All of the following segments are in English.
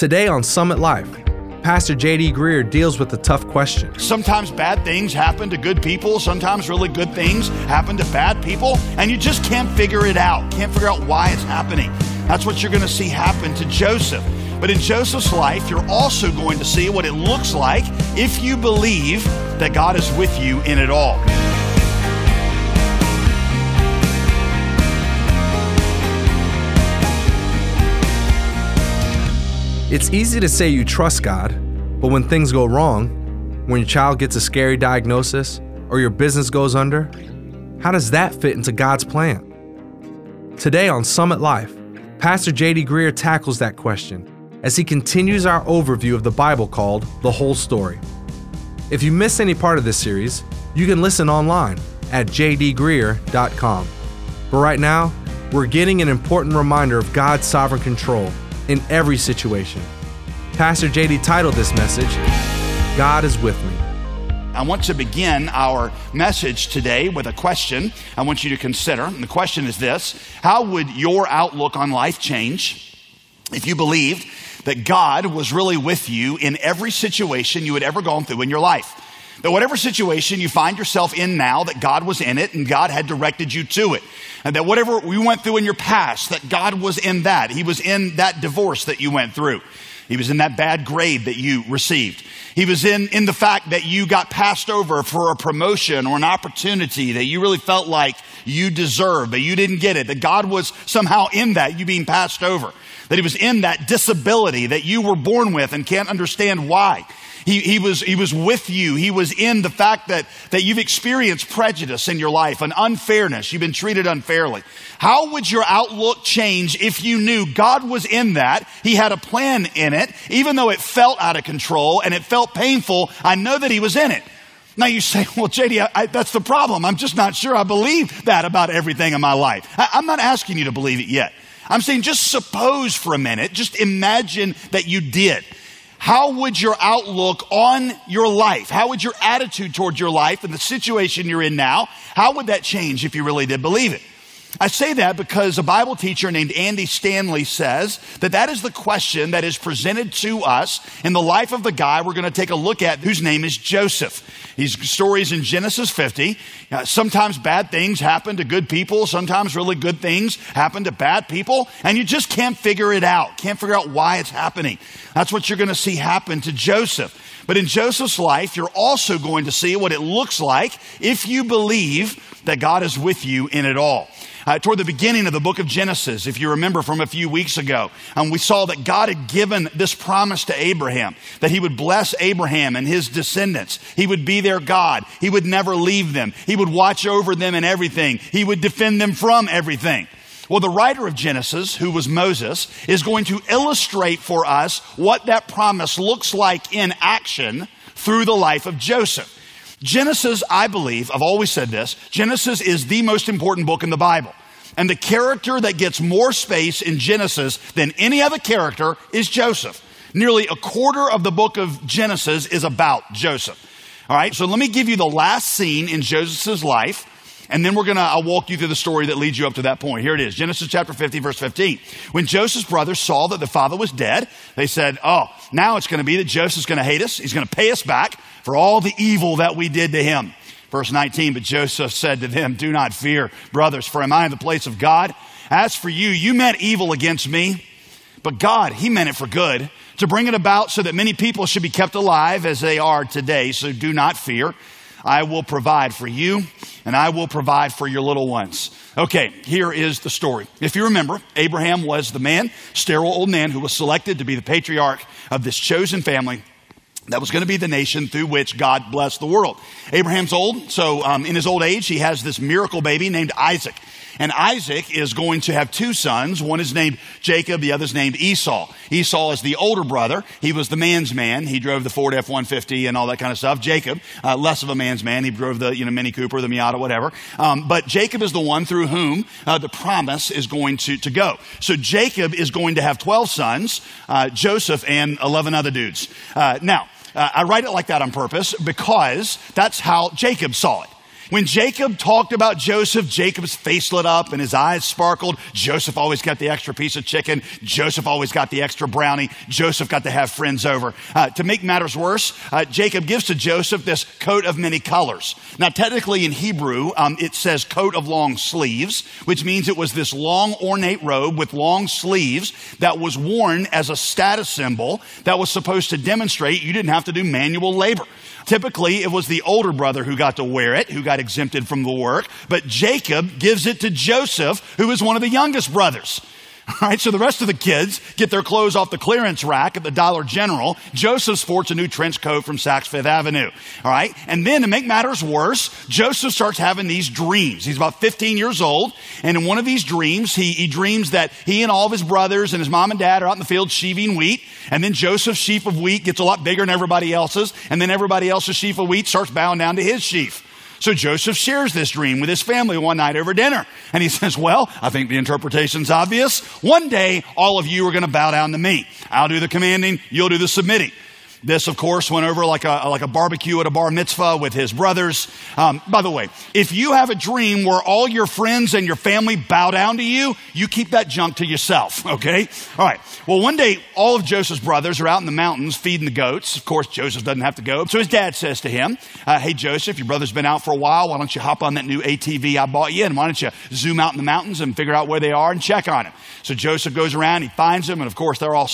Today on Summit Life, Pastor J.D. Greear deals with the tough question. Sometimes bad things happen to good people. Sometimes really good things happen to bad people. And you just can't figure it out. Can't figure out why it's happening. That's what you're going to see happen to Joseph. But in Joseph's life, you're also going to see what it looks like if you believe that God is with you in it all. It's easy to say you trust God, but when things go wrong, when your child gets a scary diagnosis or your business goes under, how does that fit into God's plan? Today on Summit Life, Pastor J.D. Greear tackles that question as he continues our overview of the Bible called The Whole Story. If you miss any part of this series, you can listen online at jdgreear.com. But right now, we're getting an important reminder of God's sovereign control in every situation. Pastor J.D. titled this message, God is with me. I want to begin our message today with a question I want you to consider. And the question is this: how would your outlook on life change if you believed that God was really with you in every situation you had ever gone through in your life? That whatever situation you find yourself in now, that God was in it and God had directed you to it. And that whatever we went through in your past, that God was in that. He was in that divorce that you went through. He was in that bad grade that you received. He was in the fact that you got passed over for a promotion or an opportunity that you really felt like you deserved, but you didn't get it. That God was somehow in that, you being passed over. That he was in that disability that you were born with and can't understand why. He was with you. He was in the fact that you've experienced prejudice in your life, an unfairness. You've been treated unfairly. How would your outlook change if you knew God was in that? He had a plan in it. Even though it felt out of control and it felt painful, I know that he was in it. Now you say, well, JD, that's the problem. I'm just not sure I believe that about everything in my life. I'm not asking you to believe it yet. I'm saying just suppose for a minute, just imagine that you did. How would your outlook on your life, how would your attitude towards your life and the situation you're in now, how would that change if you really did believe it? I say that because a Bible teacher named Andy Stanley says that is the question that is presented to us in the life of the guy we're going to take a look at, whose name is Joseph. His story is in Genesis 50. Sometimes bad things happen to good people. Sometimes really good things happen to bad people. And you just can't figure it out. Can't figure out why it's happening. That's what you're going to see happen to Joseph. But in Joseph's life, you're also going to see what it looks like if you believe that God is with you in it all. Toward the beginning of the book of Genesis, if you remember from a few weeks ago, we saw that God had given this promise to Abraham, that he would bless Abraham and his descendants. He would be their God. He would never leave them. He would watch over them in everything. He would defend them from everything. Well, the writer of Genesis, who was Moses, is going to illustrate for us what that promise looks like in action through the life of Joseph. Genesis, I believe, I've always said this, Genesis is the most important book in the Bible. And the character that gets more space in Genesis than any other character is Joseph. Nearly a quarter of the book of Genesis is about Joseph. All right, so let me give you the last scene in Joseph's life, and then I'll walk you through the story that leads you up to that point. Here it is, Genesis chapter 50, verse 15. When Joseph's brothers saw that the father was dead, they said, now it's going to be that Joseph's going to hate us. He's going to pay us back for all the evil that we did to him. Verse 19, but Joseph said to them, do not fear, brothers, for am I in the place of God? As for you, you meant evil against me, but God, he meant it for good, to bring it about so that many people should be kept alive as they are today. So do not fear. I will provide for you, and I will provide for your little ones. Okay, here is the story. If you remember, Abraham was the man, sterile old man, who was selected to be the patriarch of this chosen family that was going to be the nation through which God blessed the world. Abraham's old, so in his old age, he has this miracle baby named Isaac. And Isaac is going to have two sons. One is named Jacob, the other is named Esau. Esau is the older brother. He was the man's man. He drove the Ford F-150 and all that kind of stuff. Jacob, less of a man's man. He drove the Mini Cooper, the Miata, whatever. But Jacob is the one through whom the promise is going to go. So Jacob is going to have 12 sons, Joseph and 11 other dudes. Now, I write it like that on purpose because that's how Jacob saw it. When Jacob talked about Joseph, Jacob's face lit up and his eyes sparkled. Joseph always got the extra piece of chicken. Joseph always got the extra brownie. Joseph got to have friends over. To make matters worse, Jacob gives to Joseph this coat of many colors. Now, technically in Hebrew, it says coat of long sleeves, which means it was this long ornate robe with long sleeves that was worn as a status symbol that was supposed to demonstrate you didn't have to do manual labor. Typically, it was the older brother who got to wear it, who got exempted from the work. But Jacob gives it to Joseph, who is one of the youngest brothers. All right, so the rest of the kids get their clothes off the clearance rack at the Dollar General. Joseph sports a new trench coat from Saks Fifth Avenue. All right, and then to make matters worse, Joseph starts having these dreams. He's about 15 years old, and in one of these dreams, he dreams that he and all of his brothers and his mom and dad are out in the field sheaving wheat, and then Joseph's sheaf of wheat gets a lot bigger than everybody else's, and then everybody else's sheaf of wheat starts bowing down to his sheaf. So Joseph shares this dream with his family one night over dinner. And he says, well, I think the interpretation's obvious. One day, all of you are going to bow down to me. I'll do the commanding, you'll do the submitting. This, of course, went over like a barbecue at a bar mitzvah with his brothers. By the way, if you have a dream where all your friends and your family bow down to you, you keep that junk to yourself, okay? All right. Well, one day, all of Joseph's brothers are out in the mountains feeding the goats. Of course, Joseph doesn't have to go. So his dad says to him, hey, Joseph, your brother's been out for a while. Why don't you hop on that new ATV I bought you? And why don't you zoom out in the mountains and figure out where they are and check on them? So Joseph goes around, he finds them, and of course, they're all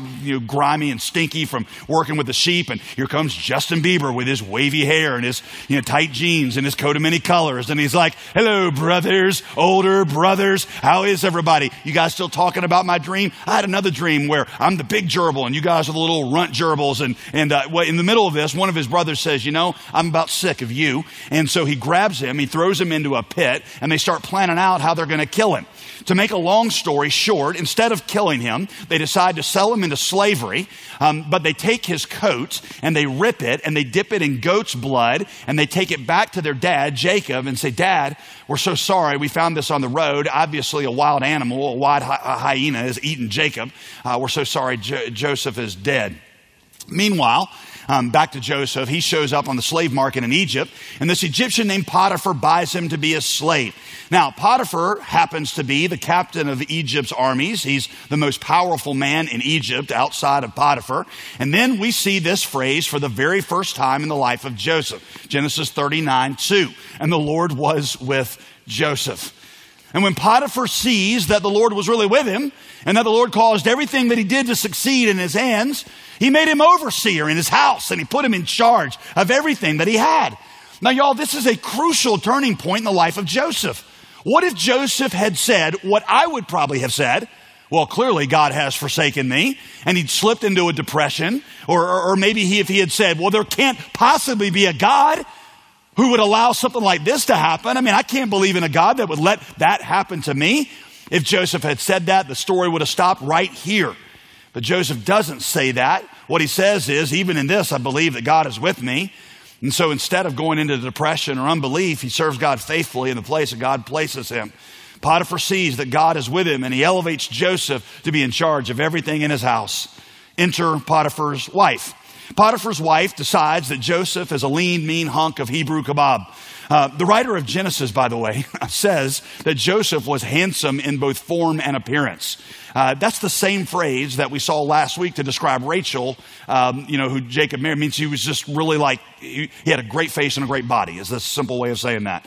grimy and stinky from working with the sheep. And here comes Justin Bieber with his wavy hair and his tight jeans and his coat of many colors. And he's like, hello, brothers, older brothers. How is everybody? You guys still talking about my dream? I had another dream where I'm the big gerbil and you guys are the little runt gerbils. And in the middle of this, one of his brothers says, I'm about sick of you. And so he grabs him, he throws him into a pit, and they start planning out how they're going to kill him. To make a long story short, instead of killing him, they decide to sell him into slavery, but they take his coat and they rip it and they dip it in goat's blood and they take it back to their dad, Jacob, and say, Dad, we're so sorry. We found this on the road. Obviously, a wild animal, a wild hyena has eaten Jacob. We're so sorry. Joseph is dead. Meanwhile, back to Joseph, he shows up on the slave market in Egypt, and this Egyptian named Potiphar buys him to be a slave. Now, Potiphar happens to be the captain of Egypt's armies. He's the most powerful man in Egypt outside of Potiphar. And then we see this phrase for the very first time in the life of Joseph. Genesis 39:2. And the Lord was with Joseph. And when Potiphar sees that the Lord was really with him and that the Lord caused everything that he did to succeed in his hands, he made him overseer in his house and he put him in charge of everything that he had. Now, y'all, this is a crucial turning point in the life of Joseph. What if Joseph had said what I would probably have said? Well, clearly God has forsaken me, and he'd slipped into a depression. Or maybe if he had said, well, there can't possibly be a God who would allow something like this to happen. I mean, I can't believe in a God that would let that happen to me. If Joseph had said that, the story would have stopped right here. But Joseph doesn't say that. What he says is, even in this, I believe that God is with me. And so instead of going into depression or unbelief, he serves God faithfully in the place that God places him. Potiphar sees that God is with him, and he elevates Joseph to be in charge of everything in his house. Enter Potiphar's wife. Potiphar's wife decides that Joseph is a lean, mean hunk of Hebrew kebab. The writer of Genesis, by the way, says that Joseph was handsome in both form and appearance. That's the same phrase that we saw last week to describe Rachel, who Jacob married. It means he was just really like, he had a great face and a great body, is the simple way of saying that.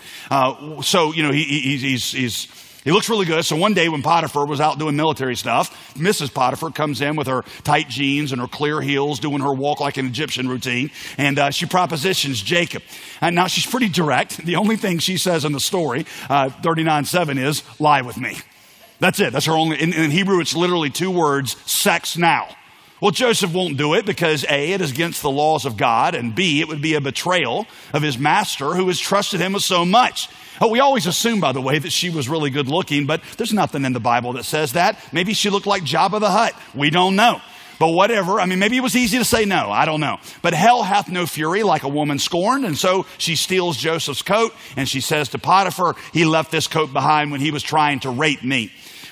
He looks really good. So one day when Potiphar was out doing military stuff, Mrs. Potiphar comes in with her tight jeans and her clear heels, doing her walk like an Egyptian routine, and she propositions Jacob. And now she's pretty direct. The only thing she says in the story, 39:7, is, lie with me. That's it. That's her only, in Hebrew, it's literally 2 words, sex now. Well, Joseph won't do it because A, it is against the laws of God, and B, it would be a betrayal of his master who has trusted him with so much. We always assume, by the way, that she was really good looking, but there's nothing in the Bible that says that. Maybe she looked like Jabba the Hutt. We don't know. But whatever. I mean, maybe it was easy to say no. I don't know. But hell hath no fury like a woman scorned. And so she steals Joseph's coat and she says to Potiphar, he left this coat behind when he was trying to rape me.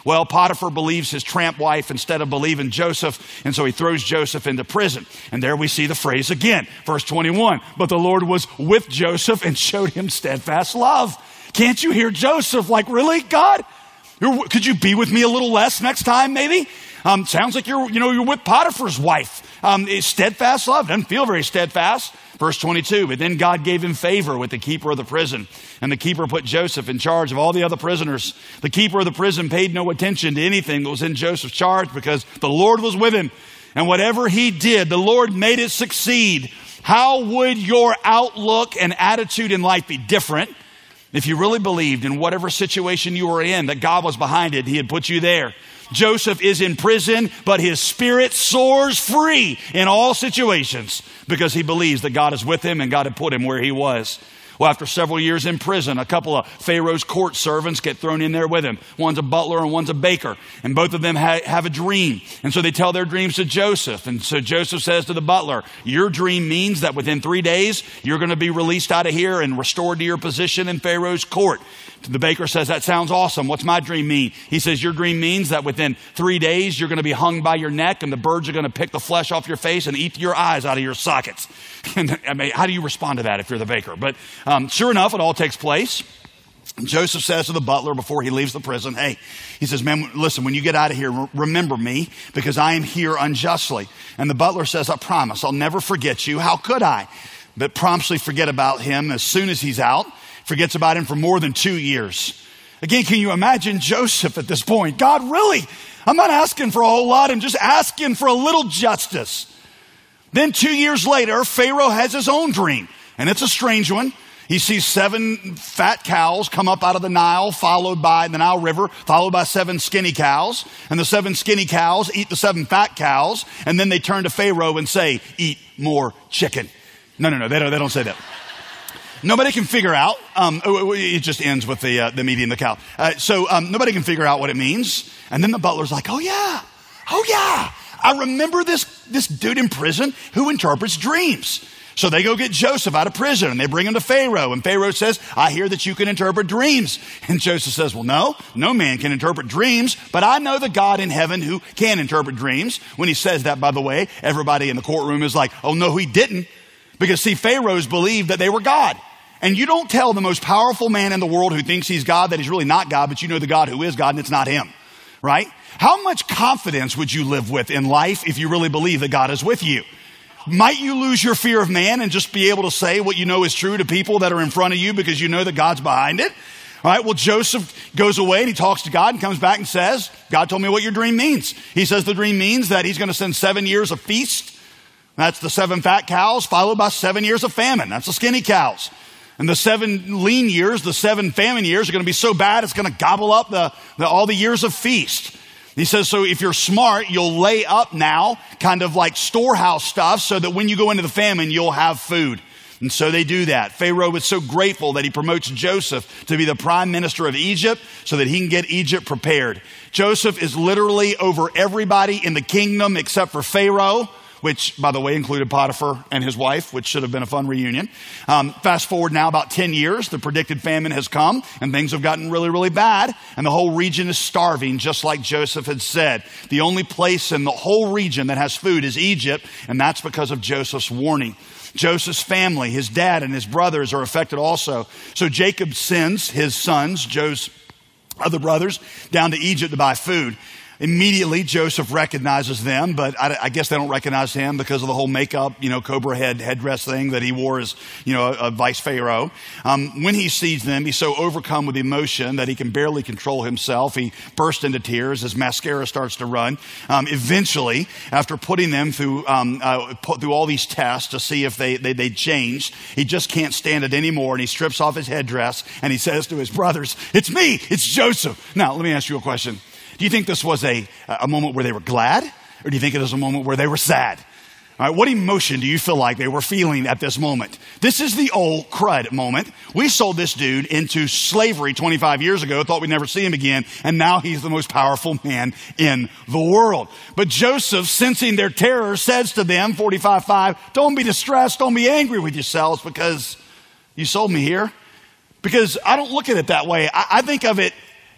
Well, Potiphar believes his tramp wife instead of believing Joseph, and so he throws Joseph into prison. And there we see the phrase again, verse 21. But the Lord was with Joseph and showed him steadfast love. Can't you hear Joseph like, really, God? Could you be with me a little less next time, maybe? Sounds like you're with Potiphar's wife. Steadfast love doesn't feel very steadfast. Verse 22, but then God gave him favor with the keeper of the prison. And the keeper put Joseph in charge of all the other prisoners. The keeper of the prison paid no attention to anything that was in Joseph's charge because the Lord was with him. And whatever he did, the Lord made it succeed. How would your outlook and attitude in life be different if you really believed in whatever situation you were in that God was behind it? He had put you there. Joseph is in prison, but his spirit soars free in all situations because he believes that God is with him and God had put him where he was. Well, after several years in prison, a couple of Pharaoh's court servants get thrown in there with him. One's a butler and one's a baker. And both of them have a dream. And so they tell their dreams to Joseph. And so Joseph says to the butler, your dream means that within 3 days, you're going to be released out of here and restored to your position in Pharaoh's court. The baker says, that sounds awesome. What's my dream mean? He says, your dream means that within 3 days, you're going to be hung by your neck and the birds are going to pick the flesh off your face and eat your eyes out of your sockets. And I mean, how do you respond to that if you're the baker? But sure enough, it all takes place. Joseph says to the butler before he leaves the prison, hey, he says, man, listen, when you get out of here, remember me because I am here unjustly. And the butler says, I promise, I'll never forget you. How could I? But promptly forget about him as soon as he's out. Forgets about him for more than 2 years. Again, can you imagine Joseph at this point? God, really? I'm not asking for a whole lot. I'm just asking for a little justice. Then 2 years later, Pharaoh has his own dream, and it's a strange one. He sees 7 fat cows come up out of the Nile, followed by the Nile River, followed by 7 skinny cows. And the 7 skinny cows eat the 7 fat cows, and then they turn to Pharaoh and say, eat more chicken. No, they don't say that. Nobody can figure out, it just ends with the meat and the cow. So nobody can figure out what it means. And then the butler's like, oh yeah. I remember this dude in prison who interprets dreams. So they go get Joseph out of prison and they bring him to Pharaoh. And Pharaoh says, I hear that you can interpret dreams. And Joseph says, well, no man can interpret dreams, but I know the God in heaven who can interpret dreams. When he says that, by the way, everybody in the courtroom is like, oh no, he didn't. Because see, Pharaohs believed that they were God. And you don't tell the most powerful man in the world who thinks he's God that he's really not God, but you know the God who is God and it's not him, right? How much confidence would you live with in life if you really believe that God is with you? Might you lose your fear of man and just be able to say what you know is true to people that are in front of you because you know that God's behind it? All right, well, Joseph goes away and he talks to God and comes back and says, God told me what your dream means. He says the dream means that he's going to send 7 years of feast. That's the 7 fat cows followed by 7 years of famine. That's the skinny cows. And the 7 lean years, the 7 famine years are going to be so bad it's going to gobble up all the years of feast. He says, so if you're smart, you'll lay up now kind of like storehouse stuff so that when you go into the famine, you'll have food. And so they do that. Pharaoh was so grateful that he promotes Joseph to be the prime minister of Egypt so that he can get Egypt prepared. Joseph is literally over everybody in the kingdom except for Pharaoh, which, by the way, included Potiphar and his wife, which should have been a fun reunion. Fast forward now about 10 years, the predicted famine has come, and things have gotten really, really bad, and the whole region is starving, just like Joseph had said. The only place in the whole region that has food is Egypt, and that's because of Joseph's warning. Joseph's family, his dad and his brothers are affected also. So Jacob sends his sons, Joe's other brothers, down to Egypt to buy food. Immediately, Joseph recognizes them, but I guess they don't recognize him because of the whole makeup, cobra headdress thing that he wore as, a vice pharaoh. When he sees them, he's so overcome with emotion that he can barely control himself. He bursts into tears. His mascara starts to run. Eventually, after putting them through all these tests to see if they changed, he just can't stand it anymore, and he strips off his headdress, and he says to his brothers, it's me, it's Joseph. Now, let me ask you a question. Do you think this was a moment where they were glad, or do you think it was a moment where they were sad? All right, what emotion do you feel like they were feeling at this moment? This is the old crud moment. We sold this dude into slavery 25 years ago, thought we'd never see him again, and now he's the most powerful man in the world. But Joseph, sensing their terror, says to them, 45:5, don't be distressed, don't be angry with yourselves because you sold me here. Because I don't look at it that way. I think of it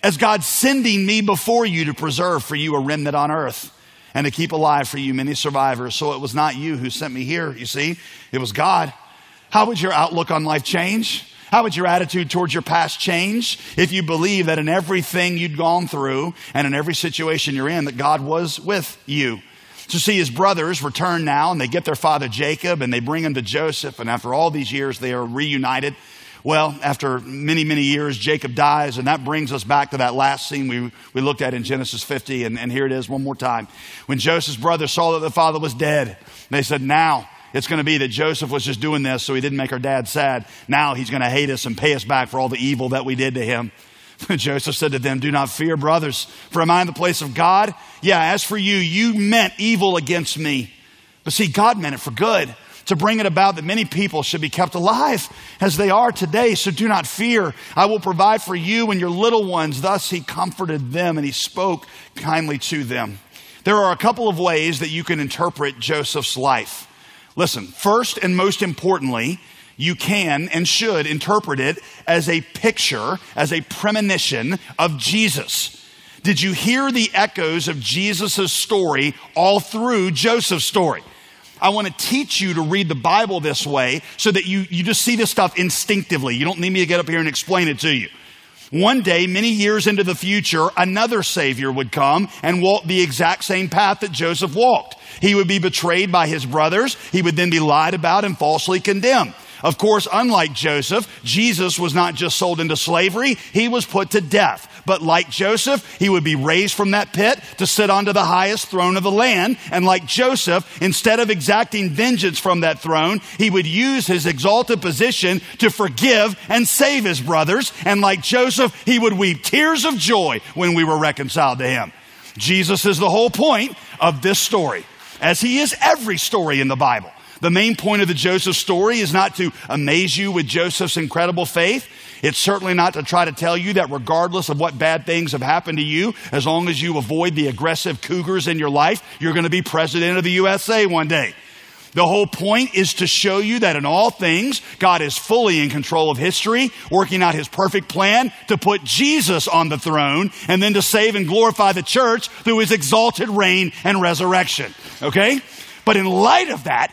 as God sending me before you to preserve for you a remnant on earth and to keep alive for you many survivors. So it was not you who sent me here, you see. It was God. How would your outlook on life change? How would your attitude towards your past change if you believe that in everything you'd gone through and in every situation you're in, that God was with you? So see, his brothers return now, and they get their father Jacob, and they bring him to Joseph, and after all these years, they are reunited. Well, after many, many years, Jacob dies, and that brings us back to that last scene we looked at in Genesis 50, and here it is one more time. When Joseph's brothers saw that the father was dead, they said, now it's going to be that Joseph was just doing this so he didn't make our dad sad. Now he's going to hate us and pay us back for all the evil that we did to him. Joseph said to them, do not fear, brothers, for am I in the place of God? Yeah, as for you, you meant evil against me. But see, God meant it for good, to bring it about that many people should be kept alive as they are today. So do not fear. I will provide for you and your little ones. Thus he comforted them and he spoke kindly to them. There are a couple of ways that you can interpret Joseph's life. Listen, first and most importantly, you can and should interpret it as a picture, as a premonition of Jesus. Did you hear the echoes of Jesus' story all through Joseph's story? I want to teach you to read the Bible this way so that you just see this stuff instinctively. You don't need me to get up here and explain it to you. One day, many years into the future, another Savior would come and walk the exact same path that Joseph walked. He would be betrayed by his brothers. He would then be lied about and falsely condemned. Of course, unlike Joseph, Jesus was not just sold into slavery, he was put to death. But like Joseph, he would be raised from that pit to sit onto the highest throne of the land. And like Joseph, instead of exacting vengeance from that throne, he would use his exalted position to forgive and save his brothers. And like Joseph, he would weep tears of joy when we were reconciled to him. Jesus is the whole point of this story, as he is every story in the Bible. The main point of the Joseph story is not to amaze you with Joseph's incredible faith. It's certainly not to try to tell you that regardless of what bad things have happened to you, as long as you avoid the aggressive cougars in your life, you're going to be president of the USA one day. The whole point is to show you that in all things, God is fully in control of history, working out his perfect plan to put Jesus on the throne and then to save and glorify the church through his exalted reign and resurrection. Okay? But in light of that,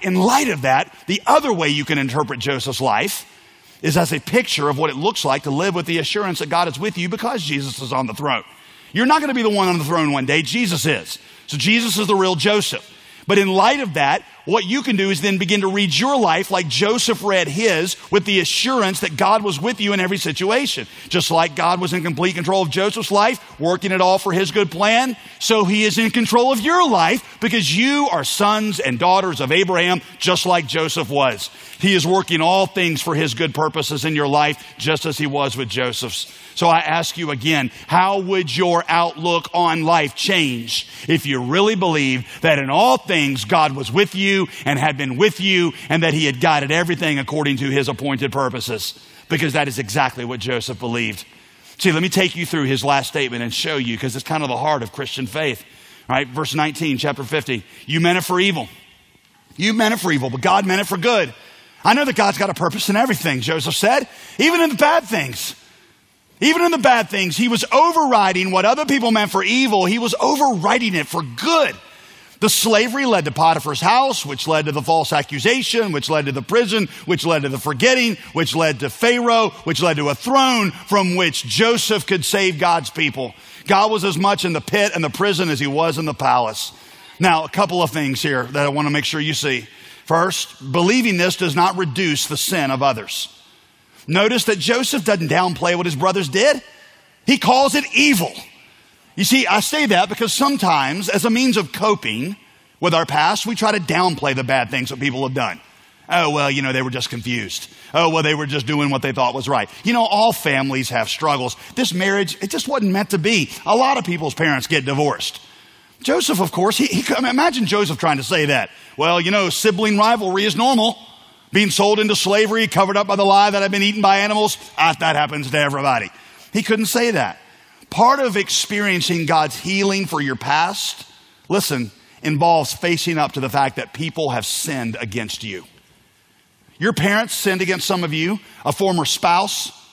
the other way you can interpret Joseph's life is as a picture of what it looks like to live with the assurance that God is with you because Jesus is on the throne. You're not going to be the one on the throne one day. Jesus is. So Jesus is the real Joseph. But in light of that, what you can do is then begin to read your life like Joseph read his, with the assurance that God was with you in every situation. Just like God was in complete control of Joseph's life, working it all for his good plan, so he is in control of your life because you are sons and daughters of Abraham, just like Joseph was. He is working all things for his good purposes in your life, just as he was with Joseph's. So I ask you again, how would your outlook on life change if you really believed that in all things God was with you and had been with you and that he had guided everything according to his appointed purposes? Because that is exactly what Joseph believed. See, let me take you through his last statement and show you, because it's kind of the heart of Christian faith. All right, verse 19, chapter 50. You meant it for evil. You meant it for evil, but God meant it for good. I know that God's got a purpose in everything, Joseph said, even in the bad things. Even in the bad things, he was overriding what other people meant for evil. He was overriding it for good. The slavery led to Potiphar's house, which led to the false accusation, which led to the prison, which led to the forgetting, which led to Pharaoh, which led to a throne from which Joseph could save God's people. God was as much in the pit and the prison as he was in the palace. Now, a couple of things here that I want to make sure you see. First, believing this does not reduce the sin of others. Notice that Joseph doesn't downplay what his brothers did. He calls it evil. You see, I say that because sometimes as a means of coping with our past, we try to downplay the bad things that people have done. Oh, well, they were just confused. Oh, well, they were just doing what they thought was right. All families have struggles. This marriage, it just wasn't meant to be. A lot of people's parents get divorced. Joseph, of course, imagine Joseph trying to say that. Well, sibling rivalry is normal. Being sold into slavery, covered up by the lie that I've been eaten by animals, that happens to everybody. He couldn't say that. Part of experiencing God's healing for your past, listen, involves facing up to the fact that people have sinned against you. Your parents sinned against some of you. A former spouse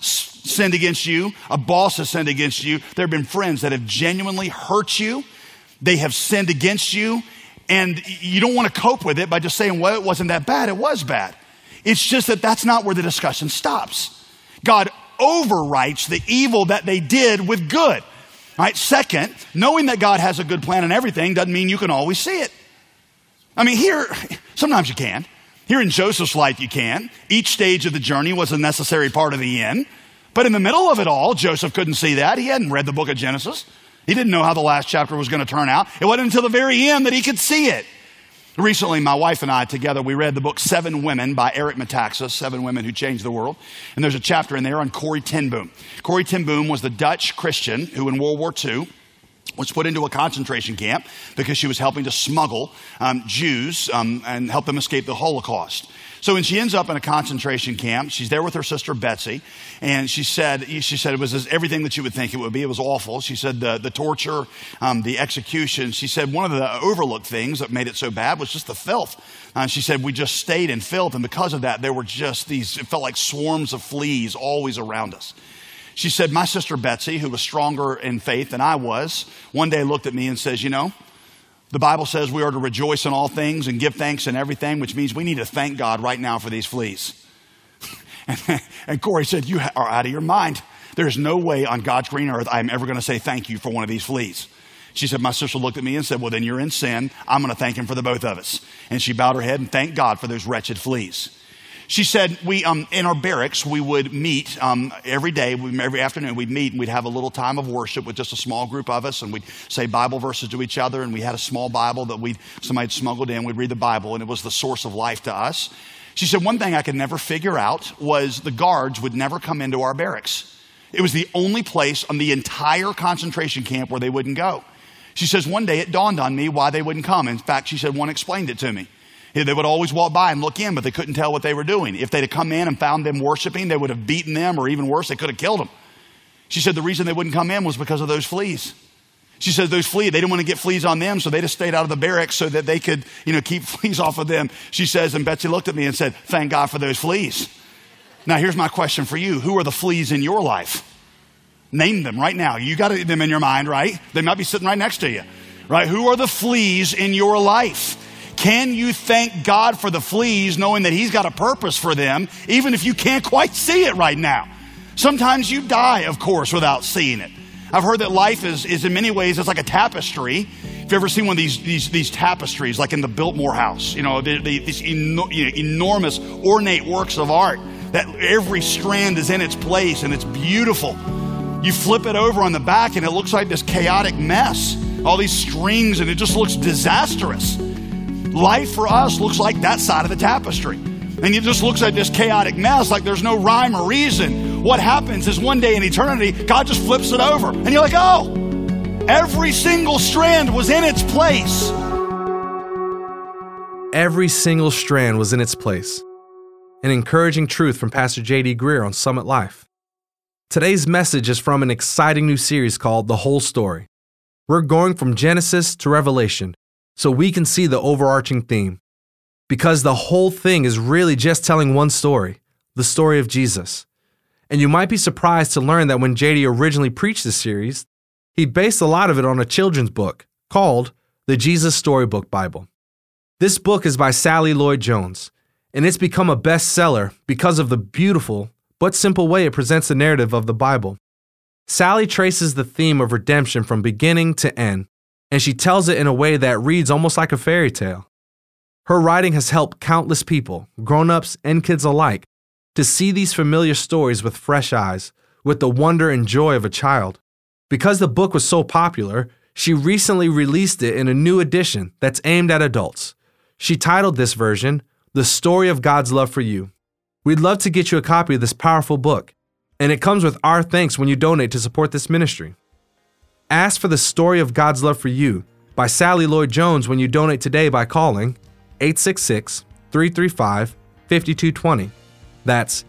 sinned against you, a boss has sinned against you. There have been friends that have genuinely hurt you. They have sinned against you, and you don't want to cope with it by just saying, well, it wasn't that bad. It was bad. It's just that that's not where the discussion stops. God overwrites the evil that they did with good. All right. Second, knowing that God has a good plan in everything doesn't mean you can always see it. I mean, here, sometimes you can. Here in Joseph's life, you can. Each stage of the journey was a necessary part of the end. But in the middle of it all, Joseph couldn't see that. He hadn't read the book of Genesis. He didn't know how the last chapter was going to turn out. It wasn't until the very end that he could see it. Recently, my wife and I together, we read the book 7 Women by Eric Metaxas, 7 Women Who Changed the World. And there's a chapter in there on Corrie ten Boom. Corrie ten Boom was the Dutch Christian who in World War II was put into a concentration camp because she was helping to smuggle Jews and help them escape the Holocaust. So when she ends up in a concentration camp, she's there with her sister Betsy, and she said it was everything that you would think it would be. It was awful. She said the torture, the execution. She said one of the overlooked things that made it so bad was just the filth. She said we just stayed in filth, and because of that, there were just these, it felt like swarms of fleas always around us. She said, my sister Betsy, who was stronger in faith than I was, one day looked at me and says, you know, the Bible says we are to rejoice in all things and give thanks in everything, which means we need to thank God right now for these fleas. And Corrie said, you are out of your mind. There's no way on God's green earth I'm ever going to say thank you for one of these fleas. She said, my sister looked at me and said, well, then you're in sin. I'm going to thank him for the both of us. And she bowed her head and thanked God for those wretched fleas. She said, we, in our barracks, we would meet every day, every afternoon we'd meet and we'd have a little time of worship with just a small group of us, and we'd say Bible verses to each other, and we had a small Bible that somebody had smuggled in. We'd read the Bible, and it was the source of life to us. She said, one thing I could never figure out was the guards would never come into our barracks. It was the only place on the entire concentration camp where they wouldn't go. She says, one day it dawned on me why they wouldn't come. In fact, she said, one explained it to me. They would always walk by and look in, but they couldn't tell what they were doing. If they'd have come in and found them worshiping, they would have beaten them, or even worse, they could have killed them. She said the reason they wouldn't come in was because of those fleas. She said those fleas, they didn't want to get fleas on them, so they just stayed out of the barracks so that they could, keep fleas off of them. She says, and Betsy looked at me and said, thank God for those fleas. Now, here's my question for you. Who are the fleas in your life? Name them right now. You got them in your mind, right? They might be sitting right next to you, right? Who are the fleas in your life? Can you thank God for the fleas knowing that he's got a purpose for them, even if you can't quite see it right now? Sometimes you die, of course, without seeing it. I've heard that life is in many ways, it's like a tapestry. If you ever seen one of these tapestries, like in the Biltmore House, these enormous ornate works of art that every strand is in its place and it's beautiful. You flip it over on the back and it looks like this chaotic mess, all these strings, and it just looks disastrous. Life for us looks like that side of the tapestry. And it just looks like this chaotic mess, like there's no rhyme or reason. What happens is one day in eternity, God just flips it over. And you're like, oh, every single strand was in its place. Every single strand was in its place. An encouraging truth from Pastor J.D. Greear on Summit Life. Today's message is from an exciting new series called The Whole Story. We're going from Genesis to Revelation, so we can see the overarching theme. Because the whole thing is really just telling one story, the story of Jesus. And you might be surprised to learn that when JD originally preached this series, he based a lot of it on a children's book called the Jesus Storybook Bible. This book is by Sally Lloyd Jones, and it's become a bestseller because of the beautiful but simple way it presents the narrative of the Bible. Sally traces the theme of redemption from beginning to end, and she tells it in a way that reads almost like a fairy tale. Her writing has helped countless people, grown-ups and kids alike, to see these familiar stories with fresh eyes, with the wonder and joy of a child. Because the book was so popular, she recently released it in a new edition that's aimed at adults. She titled this version, The Story of God's Love for You. We'd love to get you a copy of this powerful book, and it comes with our thanks when you donate to support this ministry. Ask for The Story of God's Love for You by Sally Lloyd Jones when you donate today by calling 866-335-5220. That's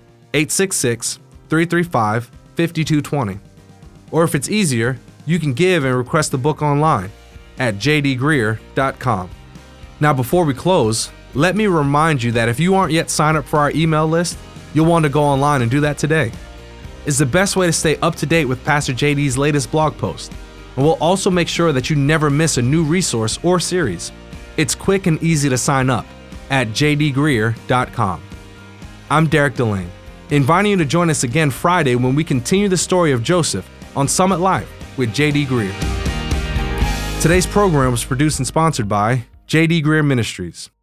866-335-5220. Or if it's easier, you can give and request the book online at jdgreear.com. Now before we close, let me remind you that if you aren't yet signed up for our email list, you'll want to go online and do that today. is the best way to stay up to date with Pastor JD's latest blog post. And we'll also make sure that you never miss a new resource or series. It's quick and easy to sign up at jdgreer.com. I'm Derek Delane, inviting you to join us again Friday when we continue the story of Joseph on Summit Life with JD Greear. Today's program was produced and sponsored by JD Greear Ministries.